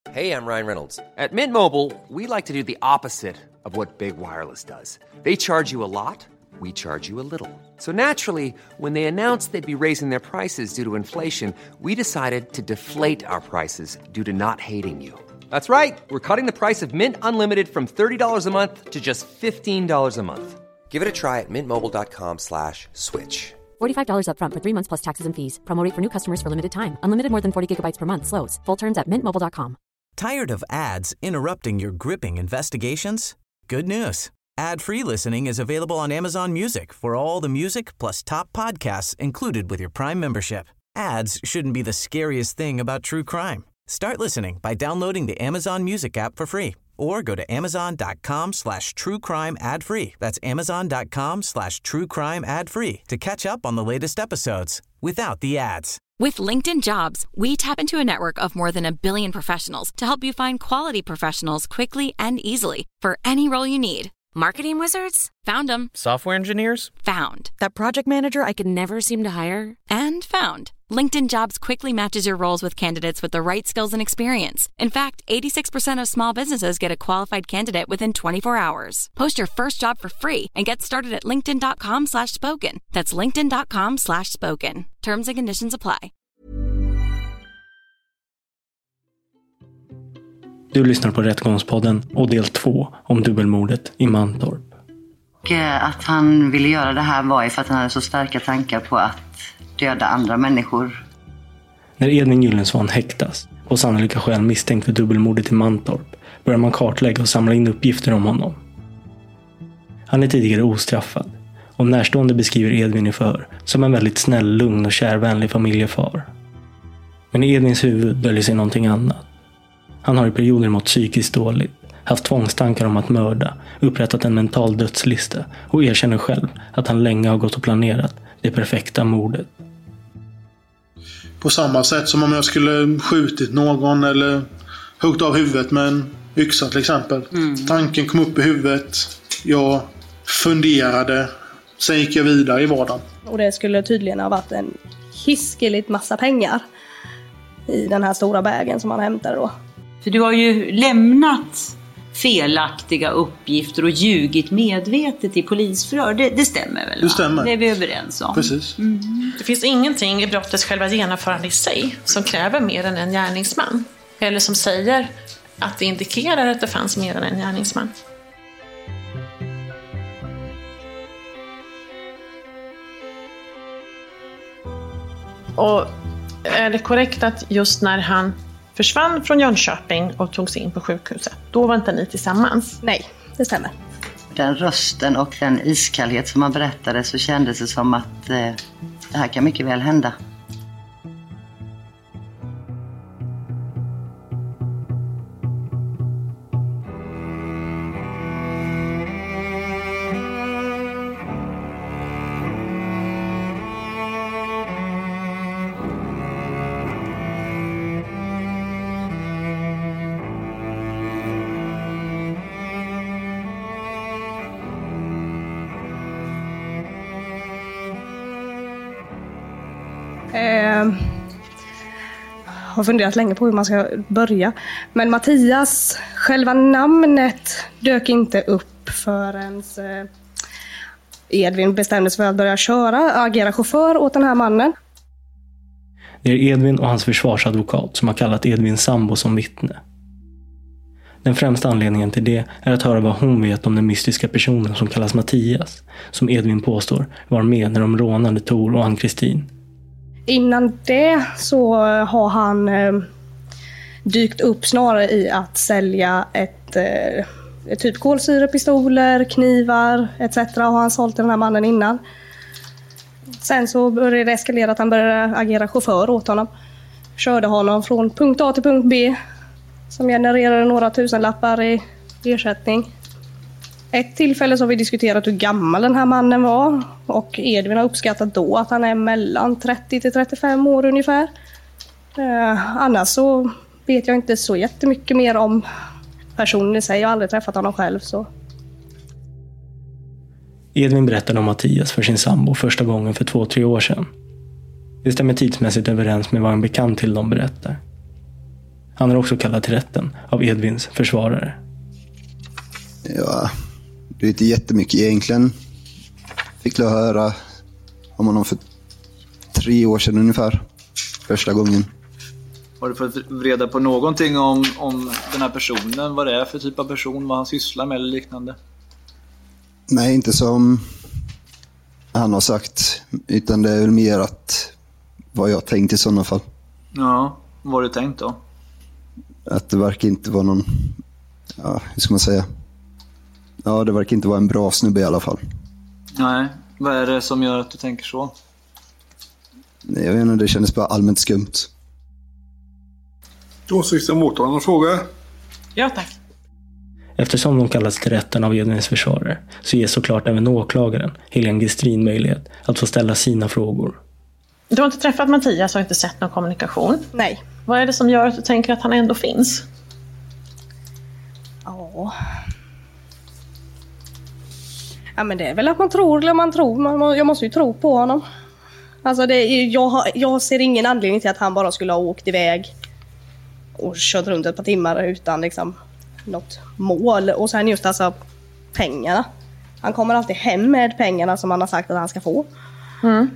Hey, I'm Ryan Reynolds. At Mint Mobile, we like to do the opposite of what Big Wireless does. They charge you a lot, we charge you a little. So naturally, when they announced they'd be raising their prices due to inflation, we decided to deflate our prices due to not hating you. That's right. We're cutting the price of Mint Unlimited from $30 a month to just $15 a month. Give it a try at mintmobile.com/switch. $45 up front for 3 months plus taxes and fees. Promo rate for new customers for limited time. Unlimited more than 40 gigabytes per month. Slows full terms at mintmobile.com. Tired of ads interrupting your gripping investigations? Good news. Ad-free listening is available on Amazon Music for all the music plus top podcasts included with your Prime membership. Ads shouldn't be the scariest thing about true crime. Start listening by downloading the Amazon Music app for free or go to amazon.com/truecrime ad-free. That's amazon.com/truecrime ad-free to catch up on the latest episodes without the ads. With LinkedIn Jobs, we tap into a network of more than 1 billion professionals to help you find quality professionals quickly and easily for any role you need. Marketing wizards? Found them. Software engineers? Found. That project manager I could never seem to hire? And found. LinkedIn Jobs quickly matches your roles with candidates with the right skills and experience. In fact, 86% of small businesses get a qualified candidate within 24 hours. Post your first job for free and get started at linkedin.com/spoken. That's linkedin.com/spoken. Terms and conditions apply. Du lyssnar på Rättegångspodden och del 2 om dubbelmordet i Mantorp. Och att han ville göra det här var ju för att han hade så starka tankar på att döda andra människor. När Edvin Gyllensvan häktas och sannolika skäl misstänkt för dubbelmordet i Mantorp börjar man kartlägga och samla in uppgifter om honom. Han är tidigare ostraffad och närstående beskriver Edvin i förhör som en väldigt snäll, lugn och kärvänlig familjefar. Men i Edvins huvud döljer sig någonting annat. Han har i perioder mått psykiskt dåligt, haft tvångstankar om att mörda, upprättat en mental dödslista och erkänner själv att han länge har gått och planerat det perfekta mordet. På samma sätt som om jag skulle skjutit någon eller huggt av huvudet med en yxa till exempel. Tanken kom upp i huvudet, jag funderade, sen gick jag vidare i vardagen. Och det skulle tydligen ha varit en hiskeligt massa pengar i den här stora bagen som han hämtade då. För du har ju lämnat felaktiga uppgifter och ljugit medvetet i polisförhör. Det stämmer väl? Det stämmer. Det är vi överens om. Precis. Det finns ingenting i brottets själva genomförande i sig som kräver mer än en gärningsman. Eller som säger att det indikerar att det fanns mer än en gärningsman. Och är det korrekt att just när han försvann från Jönköping och togs in på sjukhuset, då var inte ni tillsammans? Nej, det stämmer. Den rösten och den iskallhet som han berättade, så kändes det som att det här kan mycket väl hända. Har funderat länge på hur man ska börja. Men Mattias, själva namnet dök inte upp förrän Edvin bestämde sig för att börja agera chaufför åt den här mannen. Det är Edvin och hans försvarsadvokat som har kallat Edvins sambo som vittne. Den främsta anledningen till det är att höra vad hon vet om den mystiska personen som kallas Mattias, som Edvin påstår var med när de rånade Tor och Ann-Kristin. Innan det så har han dykt upp snarare i att sälja ett typ kolsyrepistoler, knivar etc. har han sålt till den här mannen innan. Sen så började det eskalera att han började agera chaufför åt honom. Körde honom från punkt A till punkt B som genererade några tusenlappar i ersättning. Ett tillfälle så har vi diskuterat hur gammal den här mannen var. Och Edvin har uppskattat då att han är mellan 30 till 35 år ungefär. Annars så vet jag inte så jättemycket mer om personen i sig. Jag har aldrig träffat honom själv. Så. Edvin berättade om Mattias för sin sambo första gången för 2-3 år sedan. Det stämmer tidsmässigt överens med vad en bekant till dem berättar. Han är också kallad till rätten av Edvins försvarare. Ja, det är inte jättemycket egentligen. Fick jag höra om honom för 3 år sedan ungefär. Första gången. Har du fått reda på någonting om den här personen? Vad det är för typ av person? Vad han sysslar med eller liknande? Nej, inte som han har sagt. Utan det är väl mer att vad jag tänkt i sådana fall. Ja, vad har du tänkt då? Att det verkar inte vara någon... Ja, hur ska man säga? Ja, det verkar inte vara en bra snubbe i alla fall. Nej, vad är det som gör att du tänker så? Jag vet inte, det kändes bara allmänt skumt. Åsikten mot någon fråga? Ja, tack. Eftersom de kallas till rätten av Edvins försvarare så ges såklart även åklagaren, Helene Gestrin, möjlighet att få ställa sina frågor. Du har inte träffat Mattias och inte sett någon kommunikation? Nej. Vad är det som gör att du tänker att han ändå finns? Ja, men det är väl att man tror eller man tror. Jag måste ju tro på honom. Alltså jag ser ingen anledning till att han bara skulle ha åkt iväg och kört runt ett par timmar utan liksom något mål. Och sen just alltså pengarna. Han kommer alltid hem med pengarna som han har sagt att han ska få. Mm.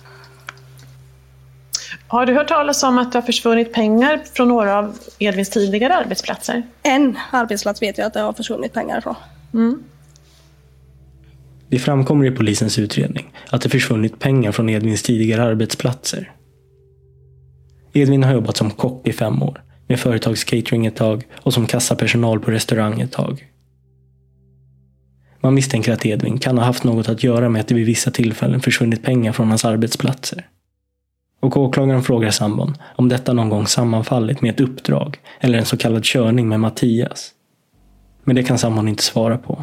Har du hört talas om att det har försvunnit pengar från några av Edvins tidigare arbetsplatser? En arbetsplats vet jag att det har försvunnit pengar från. Mm. Det framkommer i polisens utredning att det försvunnit pengar från Edvins tidigare arbetsplatser. Edvin har jobbat som kock i 5 år, med företagscatering ett tag och som kassapersonal på restaurang ett tag. Man misstänker att Edvin kan ha haft något att göra med att det vid vissa tillfällen försvunnit pengar från hans arbetsplatser. Och åklagaren frågar sambon om detta någon gång sammanfallit med ett uppdrag eller en så kallad körning med Mattias. Men det kan sambon inte svara på.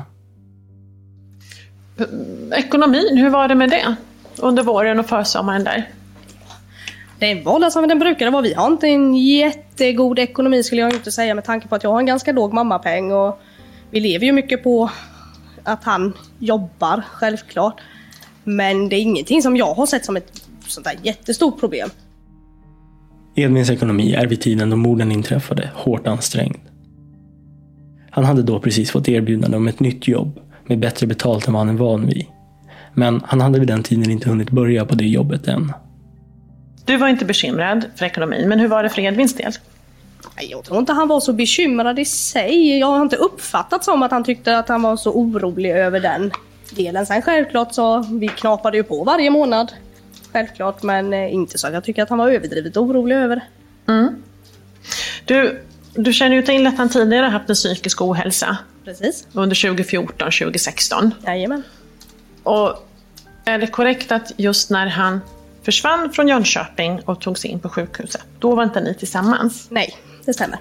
Ekonomin, hur var det med det? Under våren och försommaren där? Det var som den brukade vara. Vi har inte en jättegod ekonomi skulle jag inte säga med tanke på att jag har en ganska låg mammapeng och vi lever ju mycket på att han jobbar, självklart. Men det är ingenting som jag har sett som ett sånt där jättestort problem. Edvins ekonomi är vid tiden då morden inträffade hårt ansträngd. Han hade då precis fått erbjudande om ett nytt jobb med bättre betalt än vad han är van vid. Men han hade vid den tiden inte hunnit börja på det jobbet än. Du var inte bekymrad för ekonomin, men hur var det för Edvins del? Jag tror inte han var så bekymrad i sig. Jag har inte uppfattat som att han tyckte att han var så orolig över den delen. Sen självklart så vi knapade ju på varje månad. Självklart, men inte så att jag tycker att han var överdrivet orolig över det. Mm. Du känner ju till att han tidigare haft en psykisk ohälsa. Precis. Under 2014-2016. Jajamän. Och är det korrekt att just när han försvann från Jönköping och tog sig in på sjukhuset, då var inte ni tillsammans? Nej, det stämmer.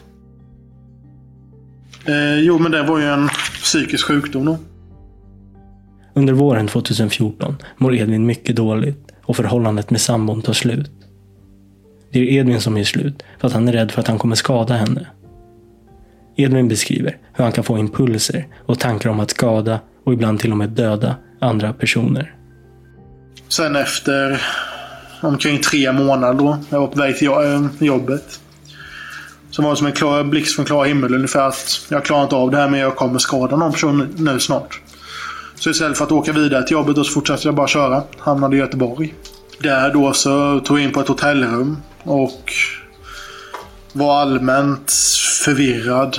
Jo, men det var ju en psykisk sjukdom då. Under våren 2014 mår Edvin mycket dåligt och förhållandet med sambon tar slut. Det är Edvin som är slut för att han är rädd för att han kommer skada henne. Edvin beskriver hur han kan få impulser och tankar om att skada och ibland till och med döda andra personer. Sen efter omkring 3 månader då, jag var på väg till jobbet. Så var det som en klar blixt från klar himmel ungefär att jag klarar inte av det här men jag kommer skada någon person nu snart. Så istället för att åka vidare till jobbet så fortsatte jag bara köra. Hamnade i Göteborg. Där då så tog jag in på ett hotellrum och var allmänt förvirrad.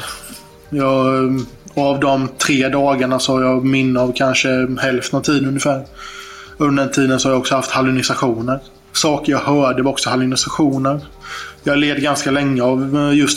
Av de 3 dagarna så har jag minne av kanske hälften av tiden ungefär. Under den tiden så har jag också haft hallucinationer. Saker jag hörde var också hallucinationer. Jag led ganska länge av just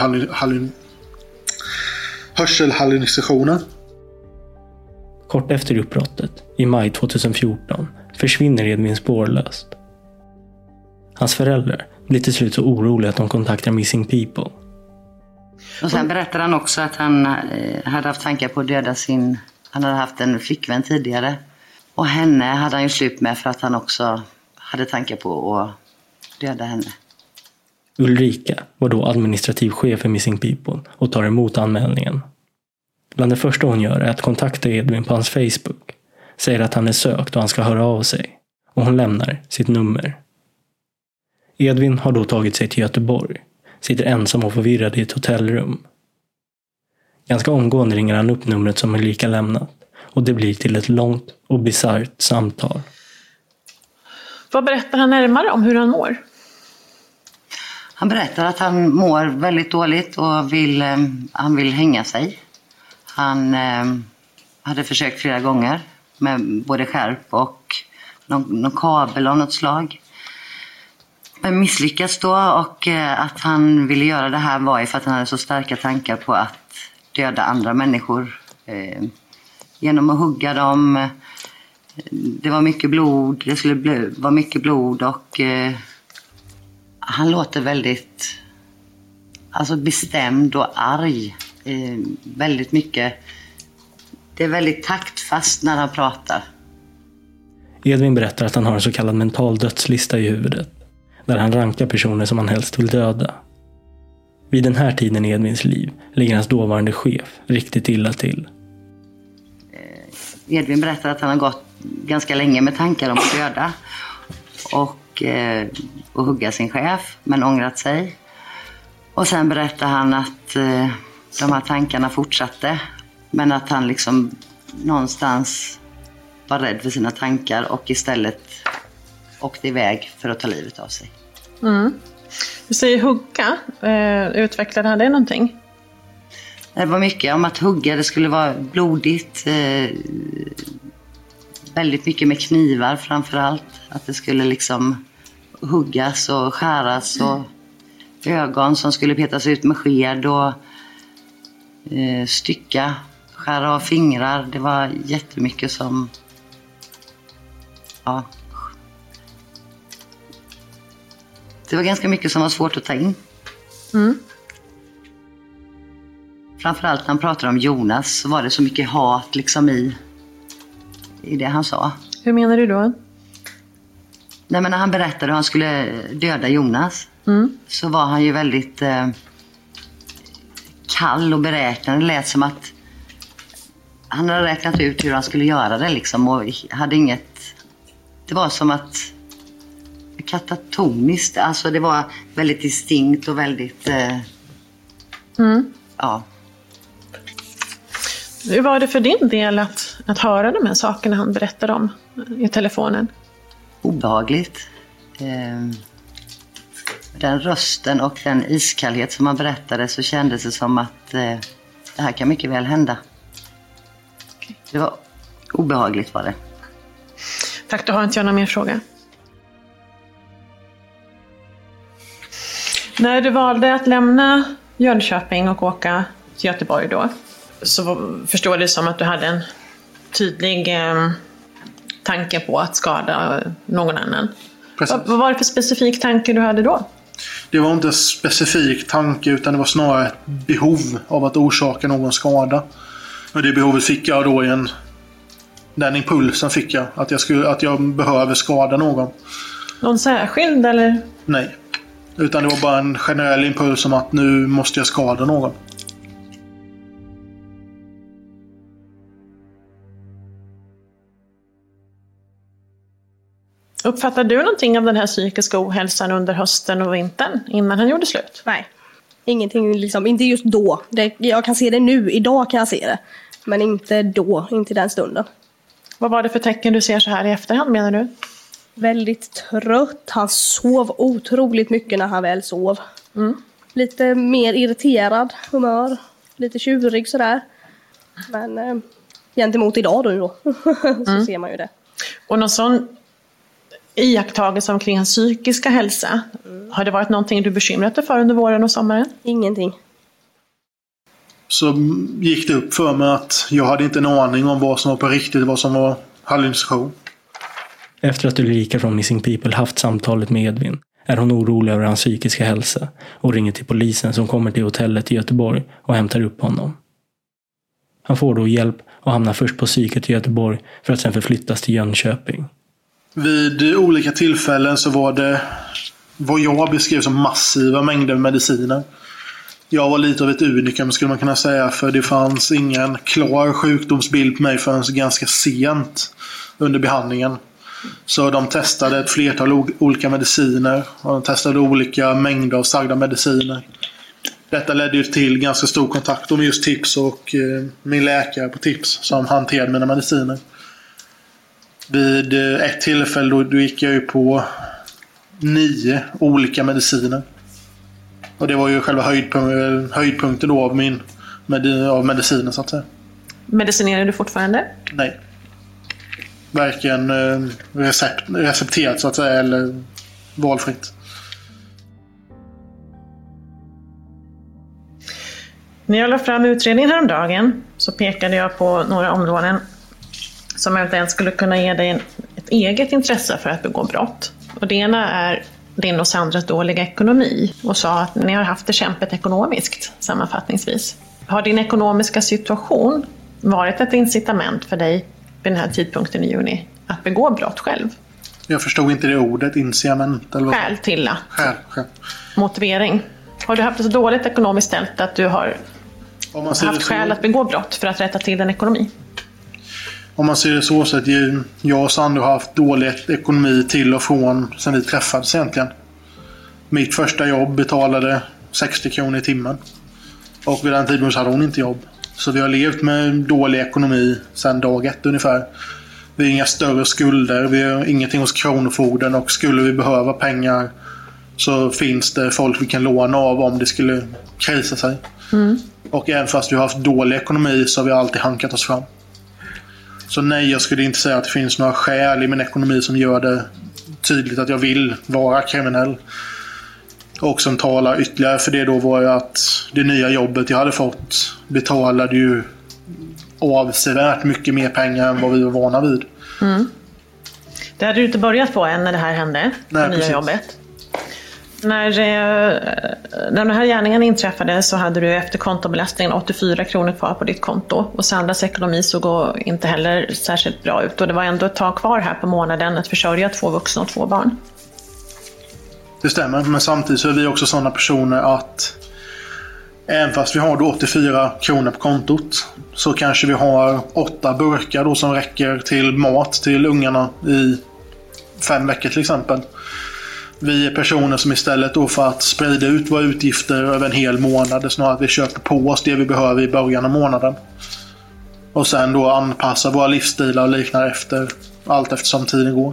hörselhallucinationer. Kort efter uppbrottet, i maj 2014, försvinner Edvin spårlöst. Hans föräldrar blir till slut så oroliga att de kontaktar Missing People. Och sen berättar han också att han hade haft tankar på att döda han hade haft en flickvän tidigare. Och henne hade han ju slut med för att han också hade tankar på att döda henne. Ulrika var då administrativ chef för Missing People och tar emot anmälningen. Bland det första hon gör är att kontakta Edvin på hans Facebook. Säger att han är sökt och han ska höra av sig. Och hon lämnar sitt nummer. Edvin har då tagit sig till Göteborg. sitter ensam och förvirrad i ett hotellrum. Ganska omgående ringer han upp numret som Ulrika lämnat och det blir till ett långt och bisarrt samtal. Vad berättar han närmare om hur han mår? Han berättar att han mår väldigt dåligt och han vill hänga sig. Han hade försökt flera gånger med både skärp och någon kabel av något slag. Men misslyckats då, och att han ville göra det här var ju för att han hade så starka tankar på att döda andra människor genom att hugga dem. Det var mycket blod, det skulle vara mycket blod, och han låter väldigt bestämd och arg. Väldigt mycket. Det är väldigt taktfast när han pratar. Edvin berättar att han har en så kallad mental dödslista i huvudet, där han rankar personer som han helst vill döda. Vid den här tiden i Edvins liv ligger hans dåvarande chef riktigt illa till. Edvin berättar att han har gått ganska länge med tankar om att döda och hugga sin chef, men ångrat sig. Och sen berättar han att de här tankarna fortsatte, men att han liksom någonstans var rädd för sina tankar och istället åkte iväg för att ta livet av sig. Du säger hugga. Utvecklade han det någonting? Det var mycket om att hugga. Det skulle vara blodigt. Väldigt mycket med knivar framförallt. Att det skulle liksom huggas och skäras och ögon som skulle petas ut med sked och stycka, skära av fingrar. Det var jättemycket som... Ja. Det var ganska mycket som var svårt att ta in. Framförallt när han pratade om Jonas så var det så mycket hat liksom i det han sa. Hur menar du då? Nej, men när han berättade hur han skulle döda Jonas så var han ju väldigt kall och beräknande. Det lät som att han hade räknat ut hur han skulle göra det liksom, och hade inget... Det var som att katatoniskt, alltså det var väldigt distinkt och väldigt ja. Hur var det för din del att höra de här sakerna han berättade om i telefonen? Obehagligt. Den rösten och den iskallhet som han berättade, så kändes det som att det här kan mycket väl hända. Det var obehagligt var det. Tack, då har inte jag någon mer fråga. När du valde att lämna Jönköping och åka till Göteborg då, så förstår det som att du hade en tydlig tanke på att skada någon annan. Vad var det för specifik tanke du hade då? Det var inte en specifik tanke, utan det var snarare ett behov av att orsaka någon skada. Och det behovet fick jag då i den impulsen fick jag, att jag behöver skada någon. Någon särskild eller? Nej, utan det var bara en generell impuls om att nu måste jag skada någon. Uppfattade du någonting av den här psykiska ohälsan under hösten och vintern innan han gjorde slut? Nej, ingenting liksom, inte just då. Jag kan se det nu, idag kan jag se det. Men inte då, inte den stunden. Vad var det för tecken du ser så här i efterhand, menar du? Väldigt trött. Han sov otroligt mycket när han väl sov. Lite mer irriterad humör. Lite tjurig sådär. Men gentemot idag då så ser man ju det. Och någon sån iakttagelse omkring hans psykiska hälsa. Har det varit någonting du bekymrat dig för under våren och sommaren? Ingenting. Så gick det upp för mig att jag hade inte en aning om vad som var på riktigt, vad som var hallucination. Efter att Ulrika från Missing People haft samtalet med Edvin är hon orolig över hans psykiska hälsa och ringer till polisen som kommer till hotellet i Göteborg och hämtar upp honom. Han får då hjälp och hamnar först på psyket i Göteborg för att sen förflyttas till Jönköping. Vid olika tillfällen så var det vad jag beskrev som massiva mängder mediciner. Jag var lite av ett unikum skulle man kunna säga, för det fanns ingen klar sjukdomsbild på mig förrän ganska sent under behandlingen. Så de testade ett flertal olika mediciner och de testade olika mängder av sagda mediciner. Detta ledde ju till ganska stor kontakt med just Tips och min läkare på Tips som hanterade mina mediciner. Vid ett tillfälle då gick jag ju på 9 olika mediciner. Och det var ju själva höjdpunkten då av medicinen så att säga. Medicinerar du fortfarande? Nej. Varken recepterat så att säga eller valfritt. När jag la fram utredningen häromdagen så pekade jag på några områden som eventuellt skulle kunna ge dig ett eget intresse för att begå brott. Och det ena är din och Sandras dåliga ekonomi och sa att ni har haft det kämpigt ekonomiskt sammanfattningsvis. Har din ekonomiska situation varit ett incitament för dig vid den här tidpunkten i juni att begå brott själv? Jag förstod inte det ordet, incitament. Eller vad? Skäl till att. Skäl. Motivering. Har du haft det så dåligt ekonomiskt ställt att du har haft skäl att begå brott för att rätta till din ekonomi? Om man ser det så att jag och Sandra har haft dålig ekonomi till och från sedan vi träffades egentligen. Mitt första jobb betalade 60 kronor i timmen. Och vid den tiden så hade hon inte jobb. Så vi har levt med dålig ekonomi sedan dag 1 ungefär. Vi har inga större skulder, vi har ingenting hos Kronofogden och skulle vi behöva pengar så finns det folk vi kan låna av om det skulle krisa sig. Och även fast vi har haft dålig ekonomi så har vi alltid hankat oss fram. Så nej, jag skulle inte säga att det finns några skäl i min ekonomi som gör det tydligt att jag vill vara kriminell. Och som talar ytterligare för det då var ju att det nya jobbet jag hade fått betalade ju avsevärt mycket mer pengar än vad vi var vana vid. Det hade du inte börjat på än när det här hände, det nya jobbet. När den här gärningen inträffade så hade du efter kontobelastningen 84 kronor kvar på ditt konto. Och Sandras ekonomi såg inte heller särskilt bra ut. Och det var ändå ett tag kvar här på månaden att försörja 2 vuxna och 2 barn. Det stämmer, men samtidigt så är vi också sådana personer att även fast vi har då 84 kronor på kontot så kanske vi har 8 burkar då som räcker till mat till ungarna i 5 veckor till exempel. Vi är personer som istället då för att sprida ut våra utgifter över en hel månad snarare att vi köper på oss det vi behöver i början av månaden. Och sen då anpassa våra livsstilar och liknande efter allt eftersom tiden går.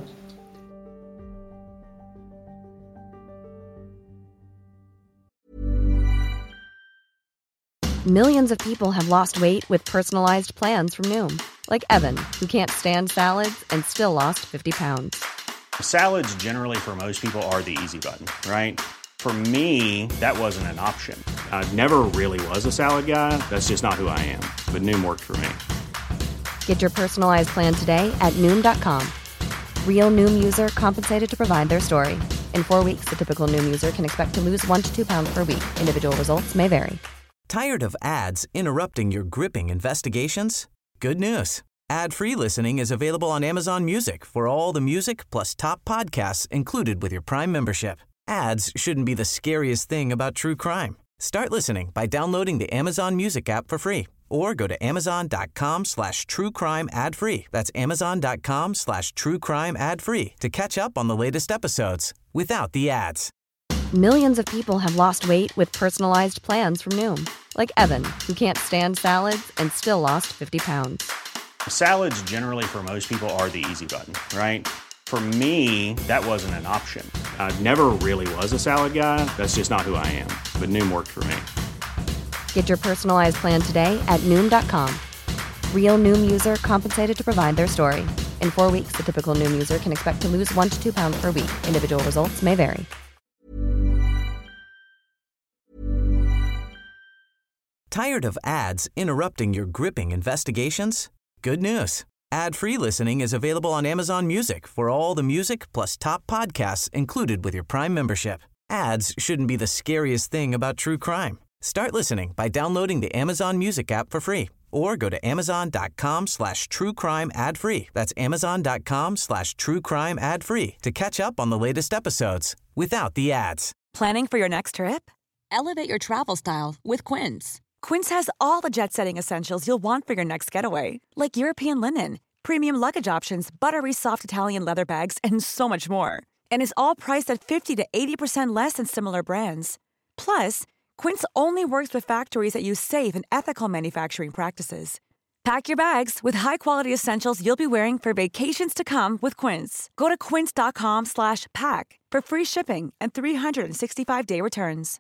Millions of people have lost weight with personalized plans from Noom. Like Evan, who can't stand salads and still lost 50 pounds. Salads generally for most people are the easy button, right? For me, that wasn't an option. I never really was a salad guy. That's just not who I am. But Noom worked for me. Get your personalized plan today at Noom.com. Real Noom user compensated to provide their story. In 4 weeks, the typical Noom user can expect to lose 1 to 2 pounds per week. Individual results may vary. Tired of ads interrupting your gripping investigations? Good news. Ad-free listening is available on Amazon Music for all the music plus top podcasts included with your Prime membership. Ads shouldn't be the scariest thing about true crime. Start listening by downloading the Amazon Music app for free or go to amazon.com/truecrime ad-free. That's amazon.com/truecrime ad-free to catch up on the latest episodes without the ads. Millions of people have lost weight with personalized plans from Noom. Like Evan, who can't stand salads and still lost 50 pounds. Salads generally for most people are the easy button, right? For me, that wasn't an option. I never really was a salad guy. That's just not who I am. But Noom worked for me. Get your personalized plan today at Noom.com. Real Noom user compensated to provide their story. In 4 weeks, the typical Noom user can expect to lose 1 to 2 pounds per week. Individual results may vary. Tired of ads interrupting your gripping investigations? Good news. Ad-free listening is available on Amazon Music for all the music plus top podcasts included with your Prime membership. Ads shouldn't be the scariest thing about true crime. Start listening by downloading the Amazon Music app for free or go to amazon.com/truecrime ad-free. That's amazon.com/truecrime ad-free to catch up on the latest episodes without the ads. Planning for your next trip? Elevate your travel style with Quince. Quince has all the jet-setting essentials you'll want for your next getaway, like European linen, premium luggage options, buttery soft Italian leather bags, and so much more. And is all priced at 50 to 80% less than similar brands. Plus, Quince only works with factories that use safe and ethical manufacturing practices. Pack your bags with high-quality essentials you'll be wearing for vacations to come with Quince. Go to quince.com/pack for free shipping and 365-day returns.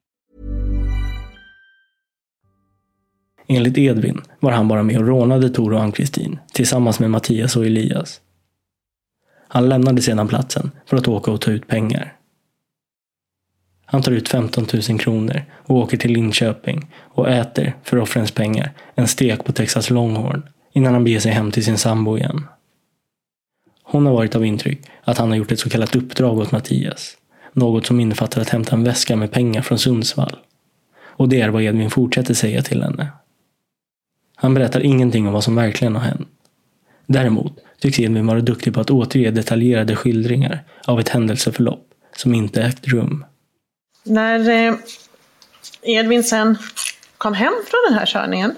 Enligt Edvin var han bara med och rånade Tor och Ann-Kristin tillsammans med Mattias och Elias. Han lämnade sedan platsen för att åka och ta ut pengar. Han tar ut 15 000 kronor och åker till Linköping och äter för offrens pengar en stek på Texas Longhorn innan han beger sig hem till sin sambo igen. Hon har varit av intryck att han har gjort ett så kallat uppdrag åt Mattias. Något som innefattar att hämta en väska med pengar från Sundsvall. Och det är vad Edvin fortsätter säga till henne. Han berättar ingenting om vad som verkligen har hänt. Däremot tycks Edvin vara duktig på att återge detaljerade skildringar av ett händelseförlopp som inte ägt rum. När Edvin sen kom hem från den här körningen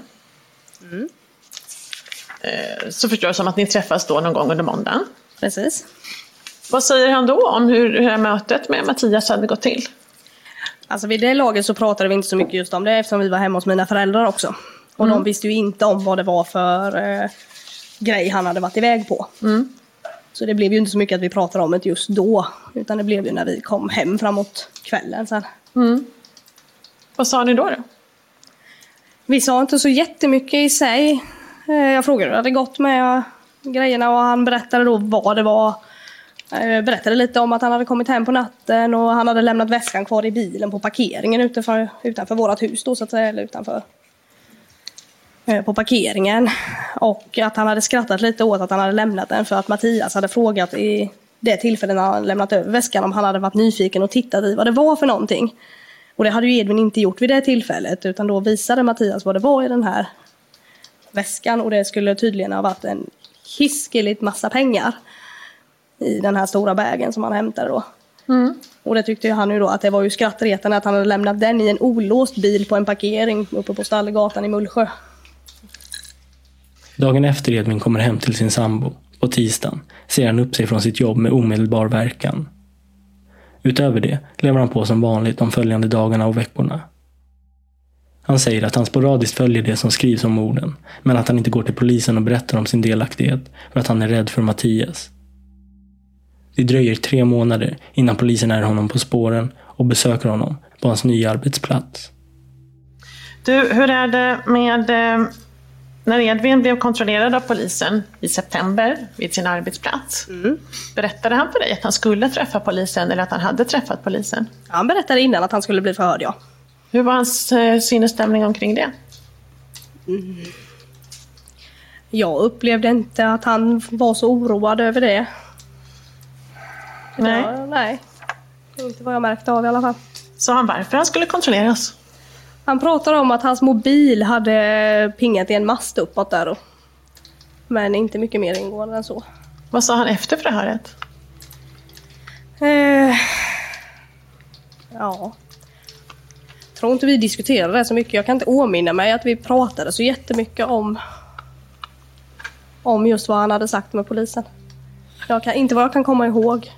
så förstår jag som att ni träffas då någon gång under måndagen. Precis. Vad säger han då om hur det här mötet med Mattias hade gått till? Alltså vid det laget så pratade vi inte så mycket just om det eftersom vi var hemma hos mina föräldrar också. Och de visste ju inte om vad det var för grej han hade varit iväg på. Så det blev ju inte så mycket att vi pratade om det just då. Utan det blev ju när vi kom hem framåt kvällen sen. Vad sa ni då? Vi sa inte så jättemycket i sig. Jag frågade hur det hade gått med grejerna och han berättade då vad det var. Berättade lite om att han hade kommit hem på natten och han hade lämnat väskan kvar i bilen på parkeringen utanför vårat hus då så att säga, eller utanför på parkeringen. Och att han hade skrattat lite åt att han hade lämnat den för att Mattias hade frågat i det tillfället när han lämnat över väskan om han hade varit nyfiken och tittat i vad det var för någonting. Och det hade ju Edvin inte gjort vid det tillfället utan då visade Mattias vad det var i den här väskan och det skulle tydligen ha varit en hiskeligt massa pengar i den här stora bagen som han hämtade då. Och det tyckte ju han ju då att det var ju skrattretande att han hade lämnat den i en olåst bil på en parkering uppe på Stallegatan i Mullsjö. Dagen efter Edvin kommer hem till sin sambo, på tisdagen, ser han upp sig från sitt jobb med omedelbar verkan. Utöver det lever han på som vanligt de följande dagarna och veckorna. Han säger att han sporadiskt följer det som skrivs om morden, men att han inte går till polisen och berättar om sin delaktighet för att han är rädd för Mattias. Det dröjer 3 månader innan polisen är honom på spåren och besöker honom på hans nya arbetsplats. Du, hur är det med när Edvin blev kontrollerad av polisen i september vid sin arbetsplats? Berättade han för dig att han skulle träffa polisen eller att han hade träffat polisen? Han berättade innan att han skulle bli förhörd, ja. Hur var hans sinnesstämning omkring det? Jag upplevde inte att han var så oroad över det. Nej. Ja, nej. Det är inte vad jag märkte av i alla fall. Sa han varför han skulle kontrolleras? Han pratade om att hans mobil hade pingat i en mast uppåt där. Men inte mycket mer ingående än så. Vad sa han efter förhöret? Ja. Jag tror inte vi diskuterade det så mycket. Jag kan inte åminna mig att vi pratade så jättemycket om just vad han hade sagt med polisen. Inte vad jag kan komma ihåg.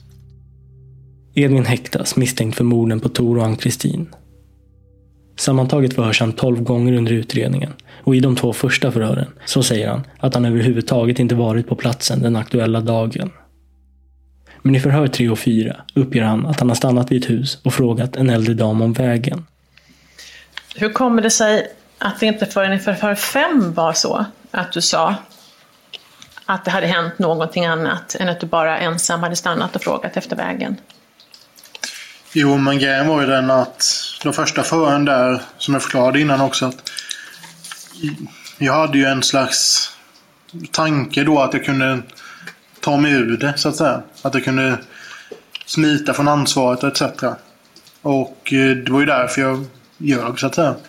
Edvin häktas misstänkt för morden på Tor och Ann-Kristin. Sammantaget förhörs han 12 gånger under utredningen och i de 2 första förhören så säger han att han överhuvudtaget inte varit på platsen den aktuella dagen. Men i förhör 3 och 4 uppger han att han har stannat vid ett hus och frågat en äldre dam om vägen. Hur kommer det sig att det inte förrän i förhör 5 var så att du sa att det hade hänt någonting annat än att du bara ensam hade stannat och frågat efter vägen? Jo, men grejen var ju den att de första förhören där, som jag förklarade innan också, att jag hade ju en slags tanke då att jag kunde ta mig ur det, så att säga. Att jag kunde smita från ansvaret etc. Och det var ju därför jag ljög, så att säga.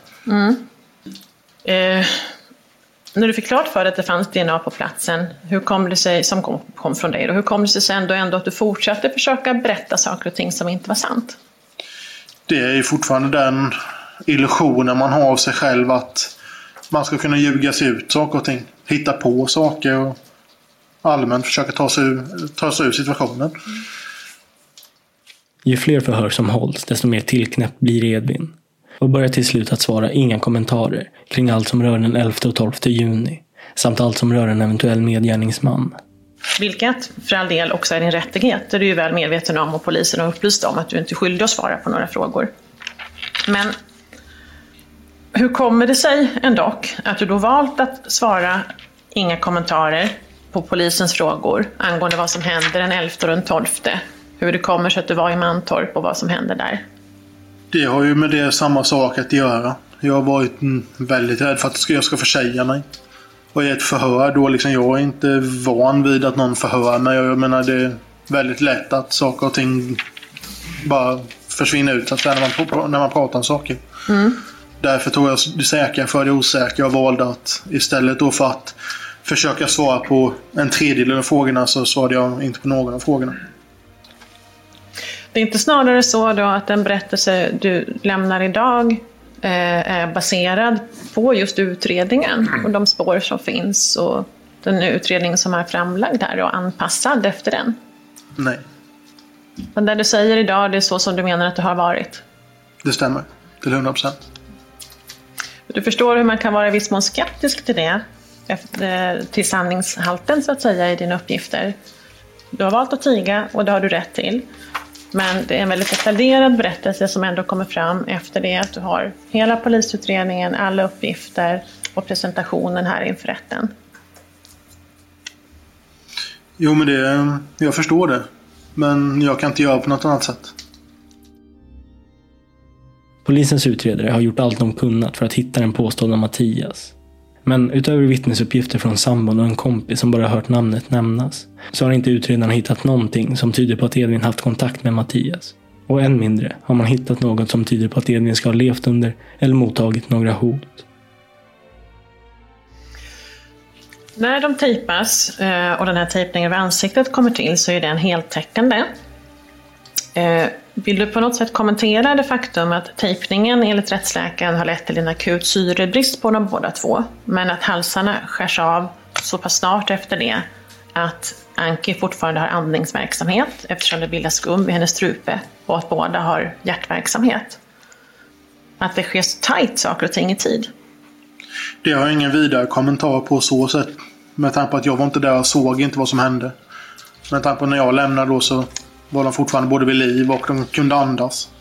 När du fick klart för att det fanns DNA på platsen, hur kom det sig, som kom från dig då, hur kom det sig sen då ändå att du fortsatte försöka berätta saker och ting som inte var sant? Det är ju fortfarande den illusionen man har av sig själv att man ska kunna ljuga sig ut saker och ting, hitta på saker och allmänt försöka ta sig ur situationen. Ju fler förhör som hålls, desto mer tillknäppt blir Edvin. Och börjar till slut att svara inga kommentarer kring allt som rör den 11 och 12 juni. Samt allt som rör en eventuell medgärningsman. Vilket för all del också är din rättighet. Det är du ju väl medveten om och polisen har upplyst om att du inte är skyldig att svara på några frågor. Men hur kommer det sig ändå att du då valt att svara inga kommentarer på polisens frågor angående vad som hände den 11 och den 12? Hur det kommer sig att du var i Mantorp och vad som hände där? Det har ju med det samma sak att göra. Jag har varit väldigt rädd för att jag ska försäga mig. Och i ett förhör då liksom, jag är inte van vid att någon förhör mig. Jag menar det är väldigt lätt att saker och ting bara försvinner ut när man pratar om saker. Därför tog jag det säkra för det osäkra och valde att istället då för att försöka svara på en tredjedel av frågorna så svarade jag inte på någon av frågorna. Det är inte snarare så då att den berättelse du lämnar idag är baserad på just utredningen och de spår som finns och den utredning som är framlagd här och anpassad efter den? Nej. Men det du säger idag, det är så som du menar att det har varit? Det stämmer, till 100%. Du förstår hur man kan vara i viss mån skeptisk till det, till sanningshalten så att säga i dina uppgifter. Du har valt att tiga och det har du rätt till. Men det är en väldigt detaljerad berättelse som ändå kommer fram efter det att du har hela polisutredningen, alla uppgifter och presentationen här inför rätten. Jo, men jag förstår det. Men jag kan inte göra på något annat sätt. Polisens utredare har gjort allt de kunnat för att hitta den påstådda Mattias. Men utöver vittnesuppgifter från sambon och en kompis som bara hört namnet nämnas, så har inte utredarna hittat någonting som tyder på att Edvin haft kontakt med Mattias. Och än mindre har man hittat något som tyder på att Edvin ska ha levt under eller mottagit några hot. När de tejpas och den här tejpningen över ansiktet kommer till så är den heltäckande. Vill du på något sätt kommentera det faktum att tejpningen enligt rättsläkaren har lett till en akut syrebrist på de båda två, men att halsarna skärs av så pass snart efter det att Anki fortfarande har andningsverksamhet eftersom det bildas skum i hennes strupe och att båda har hjärtverksamhet? Att det sker så tajt saker och ting i tid? Det har jag ingen vidare kommentar på så sätt. Med tanke på att jag var inte där och såg inte vad som hände. Med tanke på när jag lämnade då så var de fortfarande både vid liv och de kunde andas.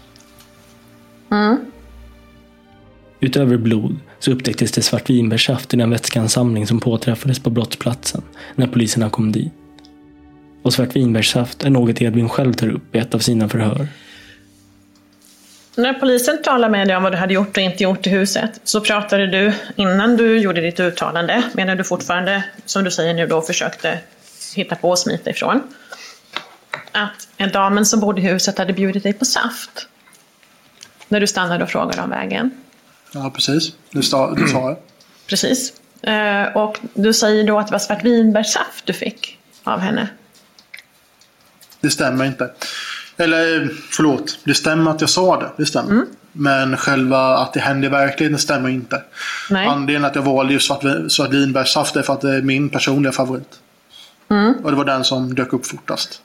Utöver blod så upptäcktes det svartvinbärssaft i den vätskansamling som påträffades på brottsplatsen när poliserna kom dit. Och svartvinbärssaft är något Edvin själv tar upp i ett av sina förhör. När polisen talade med dig om vad du hade gjort och inte gjort i huset så pratade du innan du gjorde ditt uttalande, medan du fortfarande, som du säger nu då, försökte hitta på och smita ifrån, att en damen som bodde i huset hade bjudit dig på saft när du stannade och frågade om vägen. Ja, precis. Det sa jag. Precis. Och du säger då att det var svartvinbärssaft du fick av henne. Det stämmer inte. Eller, förlåt. Det stämmer att jag sa det. Det stämmer. Men själva att det hände i verkligheten stämmer inte. Nej. Anledningen att jag valde just svartvinbärssaft är för att det är min personliga favorit. Och det var den som dök upp fortast.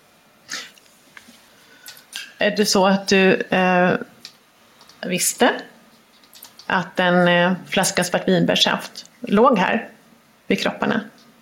Är det så att du visste att en flaska svartvinbärssaft låg här vid kropparna?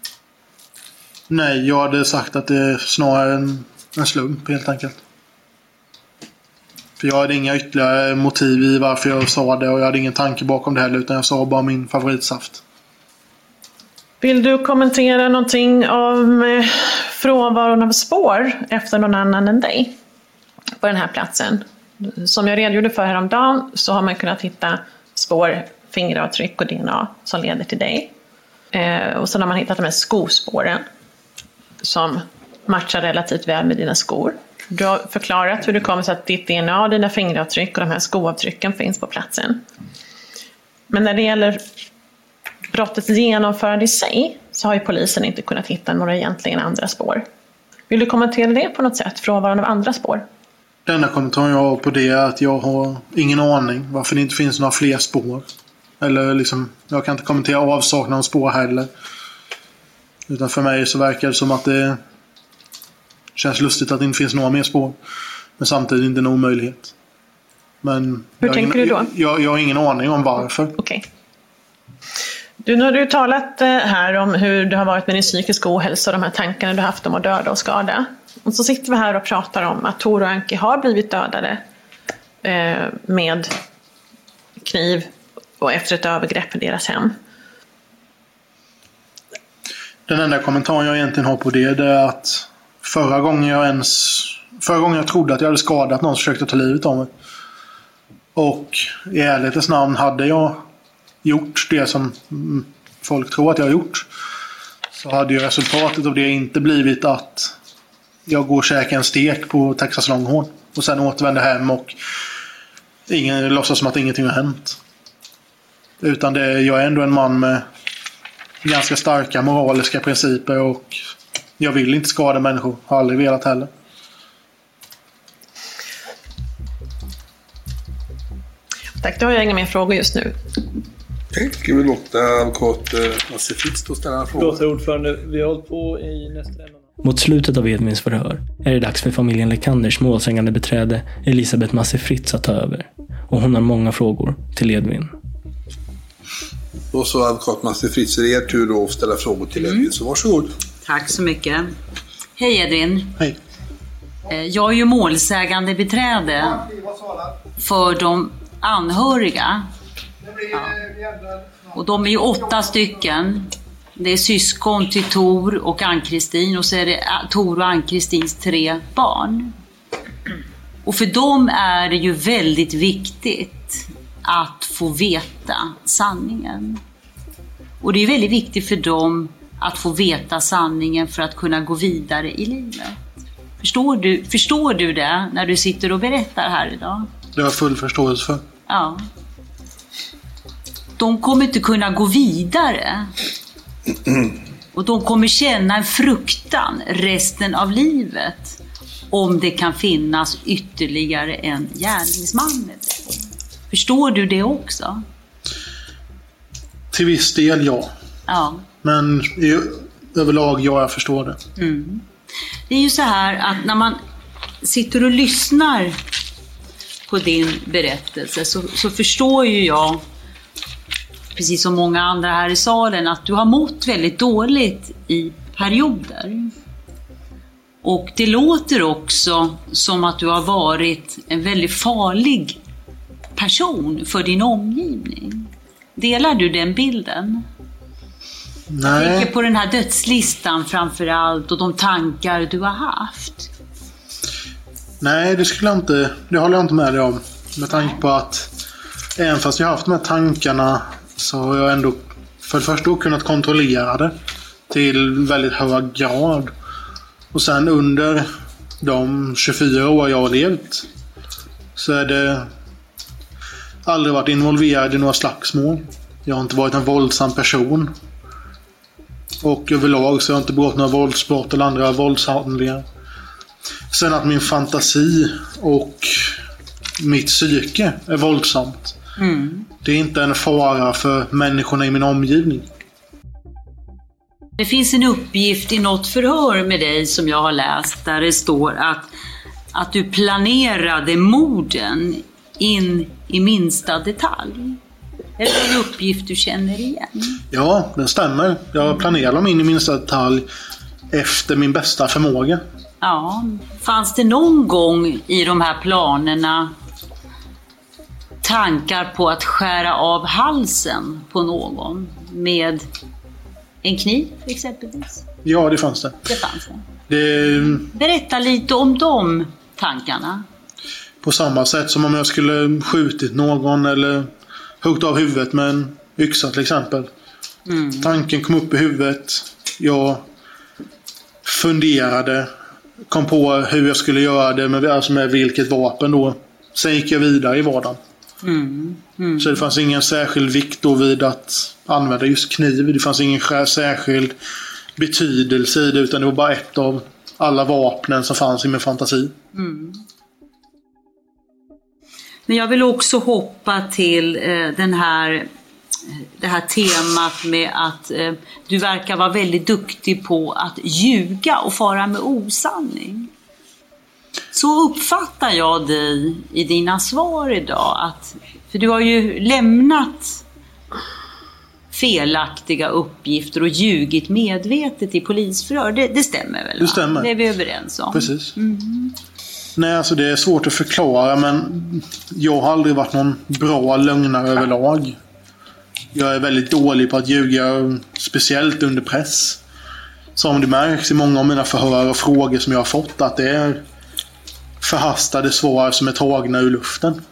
Nej, jag hade sagt att det är snarare en slump helt enkelt. För jag hade inga ytterligare motiv i varför jag sa det och jag hade ingen tanke bakom det heller, utan jag sa bara min favoritsaft. Vill du kommentera någonting om frånvaron av spår efter någon annan än dig på den här platsen? Som jag redogjorde för häromdagen så har man kunnat hitta spår, fingeravtryck och DNA som leder till dig. Och sen har man hittat de här skospåren som matchar relativt väl med dina skor. Du har förklarat hur det kommer sig att ditt DNA, dina fingeravtryck och de här skoavtrycken finns på platsen. Men när det gäller brottets genomförande i sig så har ju polisen inte kunnat hitta några egentligen andra spår. Vill du kommentera det på något sätt, frånvaron av andra spår? Den enda kommentaren jag har på det är att jag har ingen aning varför det inte finns några fler spår. Eller liksom, jag kan inte kommentera avsaknad av spår heller. Utan för mig så verkar det som att det känns lustigt att det inte finns några mer spår. Men samtidigt inte en omöjlighet. Men hur tänker du då? Jag har ingen aning om varför. Okej. Nu har du talat här om hur du har varit med din psykiska ohälsa och de här tankarna du har haft om att döda och skada. Och så sitter vi här och pratar om att Tor och Anki har blivit dödade med kniv och efter ett övergrepp i deras hem. Den enda kommentaren jag egentligen har på det är att förra gången jag trodde att jag hade skadat någon, försökte ta livet av mig. Och i ärlighetens namn hade jag gjort det som folk tror att jag har gjort, så hade ju resultatet av det inte blivit att jag går och käkar en stek på Texas Longhorn och sen återvänder hem och ingen låtsas som att ingenting har hänt. Utan jag är ändå en man med ganska starka moraliska principer och jag vill inte skada människor, har aldrig velat heller. Tack, då har jag inga mer frågor just nu. Ska vi låta advokat Masse Fritz då ställa en fråga? Låt ordförande, vi har hållit på i nästa ämne. Mot slutet av Edvins förhör är det dags för familjen Lekanders målsägande beträde Elisabeth Masse Fritz att ta över. Och hon har många frågor till Edvin. Då så advokat Masse Fritz, är det er tur då att ställa frågor till Edvin, så varsågod. Tack så mycket. Hej Edvin. Hej. Jag är ju målsägande beträde för de anhöriga. Ja. Och de är ju 8 stycken. Det är syskon till Tor och Ann-Kristin och så är det Tor och Ann-Kristins 3 barn. Och för dem är det ju väldigt viktigt att få veta sanningen. Och det är väldigt viktigt för dem att få veta sanningen för att kunna gå vidare i livet. Förstår du det när du sitter och berättar här idag? Det har jag full förståelse för. Ja. De kommer inte kunna gå vidare. Och de kommer känna en fruktan resten av livet om det kan finnas ytterligare en gärningsman. Förstår du det också? Till viss del ja. Ja. Men överlag ja, jag förstår det. Mm. Det är ju så här att när man sitter och lyssnar på din berättelse så förstår ju jag, precis som många andra här i salen, att du har mått väldigt dåligt i perioder. Och det låter också som att du har varit en väldigt farlig person för din omgivning. Delar du den bilden? Nej. Jag tänker på den här dödslistan framförallt och de tankar du har haft. Nej, det håller jag inte med dig om. Med tanke på att även fast jag har haft de här tankarna så har jag ändå för det första kunnat kontrollera det till väldigt hög grad. Och sen under de 24 år jag har levt så är det aldrig varit involverad i några slagsmål. Jag har inte varit en våldsam person. Och överlag så har jag inte begått några våldsbrott eller andra våldshandlingar. Sen att min fantasi och mitt psyke är våldsamt. Mm. Det är inte en fara för människorna i min omgivning. Det finns en uppgift i något förhör med dig som jag har läst där det står att du planerade morden in i minsta detalj. Är det en uppgift du känner igen? Ja, det stämmer. Jag planerar dem in i minsta detalj efter min bästa förmåga. Ja, fanns det någon gång i de här planerna tankar på att skära av halsen på någon med en kniv exempelvis? Ja, det fanns det. Det fanns det. Berätta lite om de tankarna. På samma sätt som om jag skulle skjutit någon eller huggit av huvudet med en yxa till exempel. Mm. Tanken kom upp i huvudet. Jag funderade, kom på hur jag skulle göra det med vilket vapen då. Sen gick jag vidare i vardagen. Mm. Mm. Så det fanns ingen särskild vikt då vid att använda just kniv. Det fanns ingen särskild betydelse i det, utan det var bara ett av alla vapnen som fanns i min fantasi. Mm. Men jag vill också hoppa till den här det här temat med att du verkar vara väldigt duktig på att ljuga och fara med osanning. Så uppfattar jag dig i dina svar idag. För du har ju lämnat felaktiga uppgifter och ljugit medvetet i polisförhör. Det stämmer väl? Det stämmer. Det är vi överens om. Precis. Nej, alltså det är svårt att förklara, men jag har aldrig varit någon bra lögnare överlag. Jag är väldigt dålig på att ljuga, speciellt under press. Som det märks i många av mina förhör och frågor som jag har fått, att det är förhastade svar som är tagna ur luften.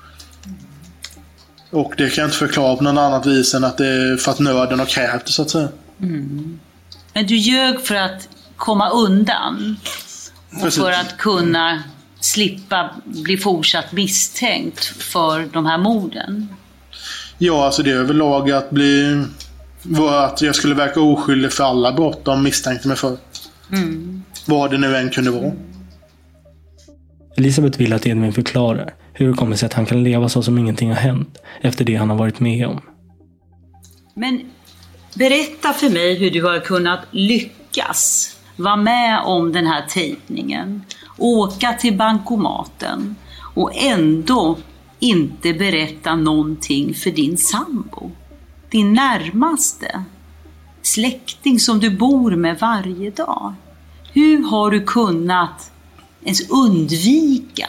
Och det kan jag inte förklara på något annat vis än att det är för att nöden har krävt det, så att säga. Men du ljög för att komma undan. Och för att kunna slippa bli fortsatt misstänkt för de här morden. Ja, alltså det är överlag att jag skulle verka oskyldig för alla brott de misstänkte mig för. Vad det nu än kunde vara. Elisabeth vill att Edvin förklarar hur det kommer sig att han kan leva så som ingenting har hänt efter det han har varit med om. Men berätta för mig hur du har kunnat lyckas vara med om den här tejpningen, åka till bankomaten och ändå inte berätta någonting för din sambo, din närmaste släkting som du bor med varje dag. Hur har du kunnat ens undvika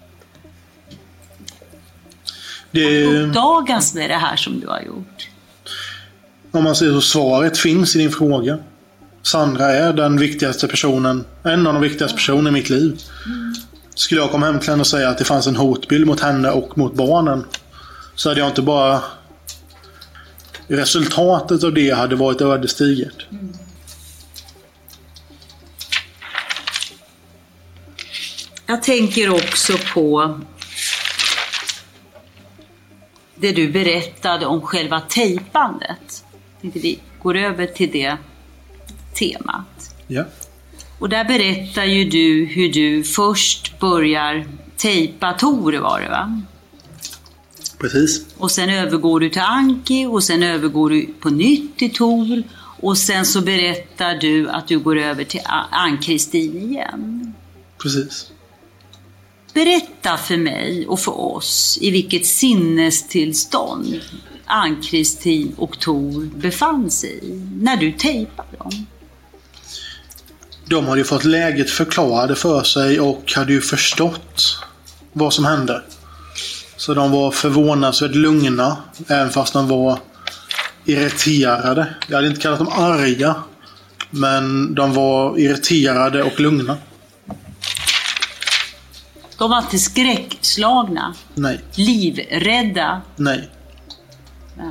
att uppdagas med det här som du har gjort? Om man säger så, svaret finns i din fråga. Sandra är den viktigaste personen, en av de viktigaste personerna i mitt liv. Skulle jag komma hem till henne och säga att det fanns en hotbild mot henne och mot barnen, så hade jag inte bara... Resultatet av det hade varit ödesdigert. Jag tänker också på det du berättade om själva tejpandet. Vi går över till det temat. Ja. Och där berättar ju du hur du först börjar tejpa Tor, var det va? Precis. Och sen övergår du till Anki och sen övergår du på nytt till Tor. Och sen så berättar du att du går över till Ann-Kristin igen. Precis. Berätta för mig och för oss i vilket sinnestillstånd Ann-Kristin och Tor befann sig i när du tejpade dem. De hade ju fått läget förklarade för sig och hade ju förstått vad som hände. Så de var förvånansvärt lugna, även fast de var irriterade. Jag hade inte kallat dem arga, men de var irriterade och lugna. De var inte skräckslagna? Nej. Livrädda? Nej. Men.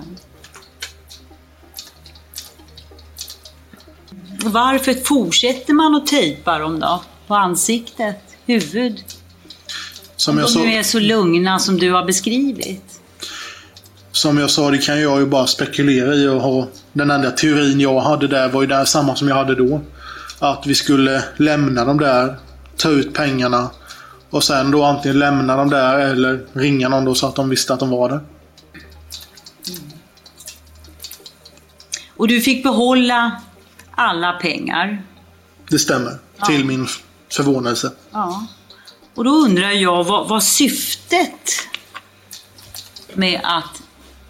Varför fortsätter man att tejpa dem då? På ansiktet, huvud? Som jag sa, de är så lugna som du har beskrivit. Som jag sa, det kan jag ju bara spekulera i och ha. Den enda teorin jag hade där var ju där samma som jag hade då. Att vi skulle lämna dem där, ta ut pengarna och sen då antingen lämna dem där eller ringa någon då så att de visste att de var där. Och du fick behålla alla pengar? Det stämmer, till min förvånelse. Ja. Och då undrar jag vad syftet med att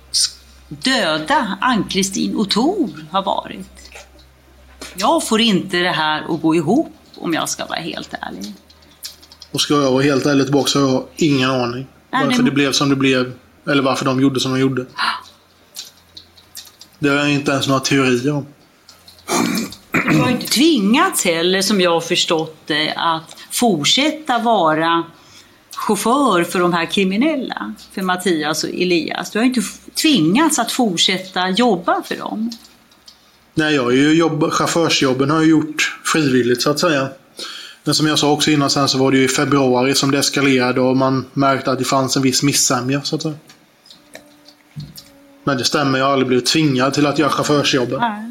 döda Ann-Kristin och Tor har varit. Jag får inte det här att gå ihop om jag ska vara helt ärlig. Och ska jag vara helt ärlig tillbaka så har jag ingen aning. Varför det blev som det blev eller varför de gjorde som de gjorde. Det har jag inte ens några teorier om. Du har inte tvingats heller, som jag har förstått det, att fortsätta vara chaufför för de här kriminella, för Mattias och Elias. Du har inte tvingats att fortsätta jobba för dem. Nej, jag har ju chaufförsjobben har jag gjort frivilligt så att säga. Men som jag sa också innan sen så var det ju i februari som det eskalerade och man märkte att det fanns en viss missämja så att säga. Men det stämmer, jag har aldrig blivit tvingad till att göra chaufförsjobben. Nej.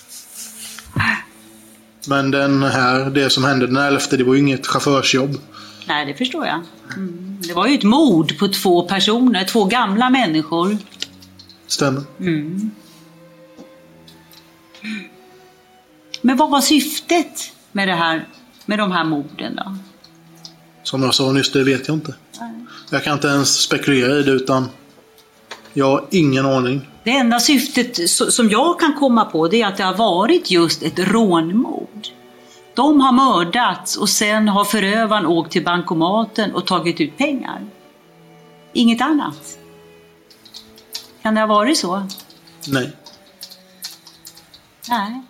Men det som hände den 11, det var ju inget chaufförsjobb. Nej, det förstår jag. Det var ju ett mord på 2 personer, 2 gamla människor. Stämmer. Men vad var syftet med det här, med de här morden då? Som jag sa nyss, det vet jag inte. Nej. Jag kan inte ens spekulera i det, utan jag har ingen aning. Det enda syftet som jag kan komma på, det är att det har varit just ett rånmord. De har mördats och sen har förövaren åkt till bankomaten och tagit ut pengar. Inget annat. Kan det ha varit så? Nej. Nej.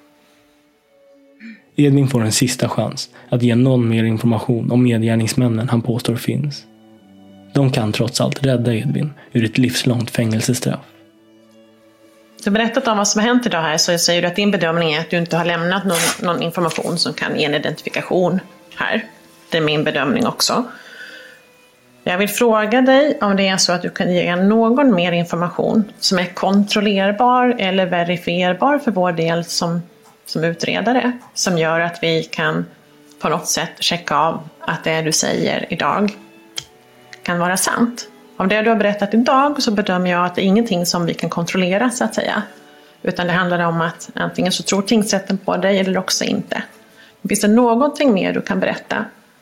Edvin får en sista chans att ge någon mer information om medgärningsmännen han påstår finns. De kan trots allt rädda Edvin ur ett livslångt fängelsestraff. Du har berättat om vad som har hänt idag här, så säger du att din bedömning är att du inte har lämnat någon information som kan ge en identifikation här. Det är min bedömning också. Jag vill fråga dig om det är så att du kan ge någon mer information som är kontrollerbar eller verifierbar för vår del som utredare, som gör att vi kan på något sätt checka av att det du säger idag kan vara sant. Om det du har berättat idag så bedömer jag att det är ingenting som vi kan kontrollera, så att säga. Utan det handlar om att antingen så tror tingsrätten på dig eller också inte. Finns det någonting mer du kan berätta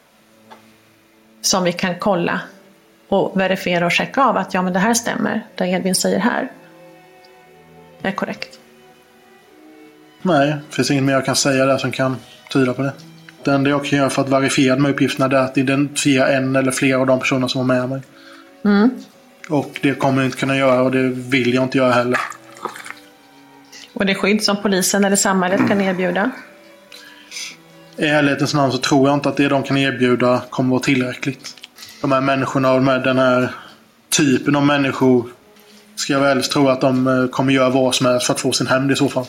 som vi kan kolla och verifiera och checka av att ja, men det här stämmer, det Edvin säger här är korrekt? Nej, det finns inget mer jag kan säga där som kan tyda på det. Det enda jag kan göra för att verifiera de uppgifterna är att identifiera en eller flera av de personer som var med mig. Och det kommer jag inte kunna göra, och det vill jag inte göra heller. Och det skydd som polisen eller samhället kan erbjuda? I ärlighetens namn så tror jag inte att det de kan erbjuda kommer vara tillräckligt. De här människorna och den här typen av människor ska jag väl tro att de kommer göra vad som helst för att få sin hämnd i så fall.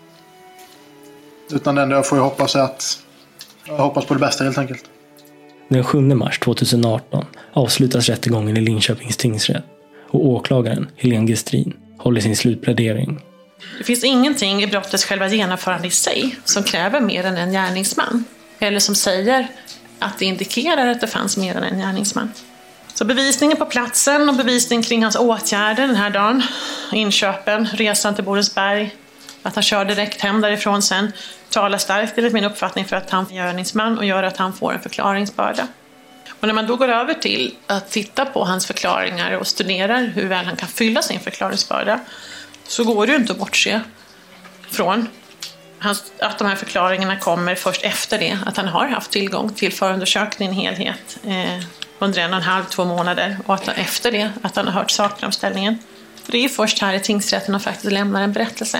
Utan det enda jag får hoppas är att jag hoppas på det bästa helt enkelt. Den 7 mars 2018 avslutas rättegången i Linköpings tingsrätt och åklagaren Helene Gestrin håller sin slutplädering. Det finns ingenting i brottets själva genomförande i sig som kräver mer än en gärningsman. Eller som säger att det indikerar att det fanns mer än en gärningsman. Så bevisningen på platsen och bevisning kring hans åtgärder den här dagen, inköpen, resan till Borensberg, att han kör direkt hem därifrån sen, talar starkt enligt min uppfattning för att han är gärningsman och gör att han får en förklaringsbörda. Och när man då går över till att titta på hans förklaringar och studerar hur väl han kan fylla sin förklaringsbörda, så går det ju inte att bortse från att de här förklaringarna kommer först efter det att han har haft tillgång till förundersökningen i helhet under 1,5-2 månader, och att efter det att han har hört sakframställningen. Det är ju först här i tingsrätten han faktiskt lämnar en berättelse.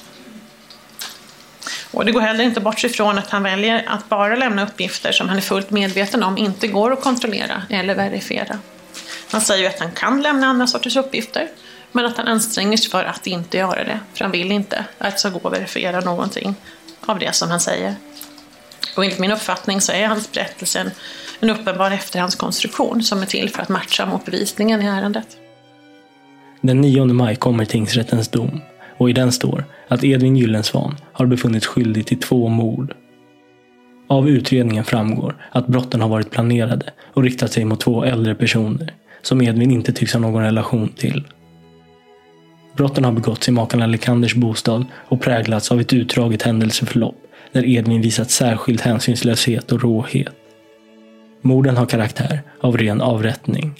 Och det går heller inte bort ifrån att han väljer att bara lämna uppgifter som han är fullt medveten om inte går att kontrollera eller verifiera. Han säger ju att han kan lämna andra sorters uppgifter, men att han anstränger sig för att inte göra det. För han vill inte att det ska gå att verifiera någonting av det som han säger. Och enligt min uppfattning så är hans berättelse en uppenbar efterhandskonstruktion som är till för att matcha mot bevisningen i ärendet. Den 9 maj kommer tingsrättens dom, och i den står att Edvin Gyllensvan har befunnits skyldig till 2 mord. Av utredningen framgår att brotten har varit planerade och riktat sig mot 2 äldre personer som Edvin inte tycks ha någon relation till. Brotten har begåtts i makarna Lekanders bostad och präglats av ett utdraget händelseförlopp där Edvin visat särskild hänsynslöshet och råhet. Morden har karaktär av ren avrättning.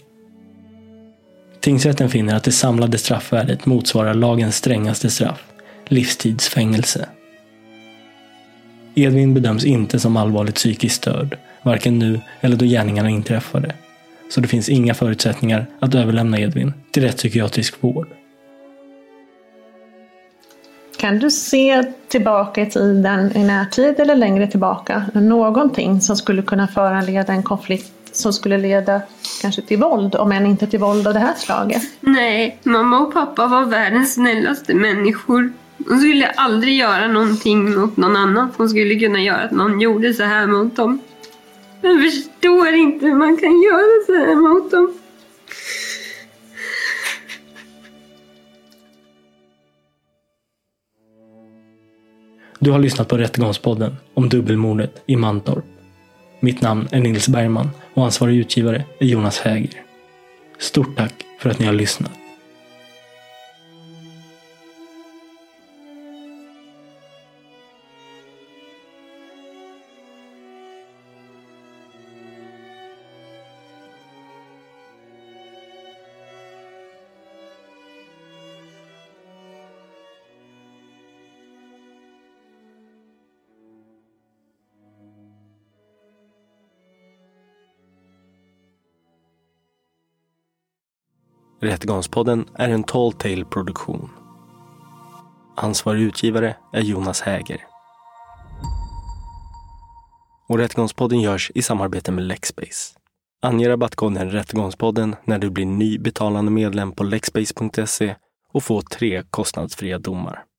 Tingsrätten finner att det samlade straffvärdet motsvarar lagens strängaste straff, livstidsfängelse. Edvin bedöms inte som allvarligt psykiskt störd, varken nu eller då gärningarna inträffade. Så det finns inga förutsättningar att överlämna Edvin till rättspsykiatrisk vård. Kan du se tillbaka i tiden, i närtid eller längre tillbaka, någonting som skulle kunna föranleda en konflikt som skulle leda kanske till våld, om än inte till våld av det här slaget? Nej, mamma och pappa var världens snällaste människor. De skulle aldrig göra någonting mot någon annan som skulle kunna göra att någon gjorde så här mot dem. Jag förstår inte hur man kan göra så här mot dem. Du har lyssnat på Rättegångspodden om dubbelmordet i Mantorp. Mitt namn är Nils Bergman och ansvarig utgivare är Jonas Häger. Stort tack för att ni har lyssnat. Rättegångspodden är en Tall Tale-produktion. Ansvarig utgivare är Jonas Häger. Och Rättegångspodden görs i samarbete med Lexbase. Ange rabattkoden Rättegångspodden när du blir ny betalande medlem på lexbase.se och få 3 kostnadsfria domar.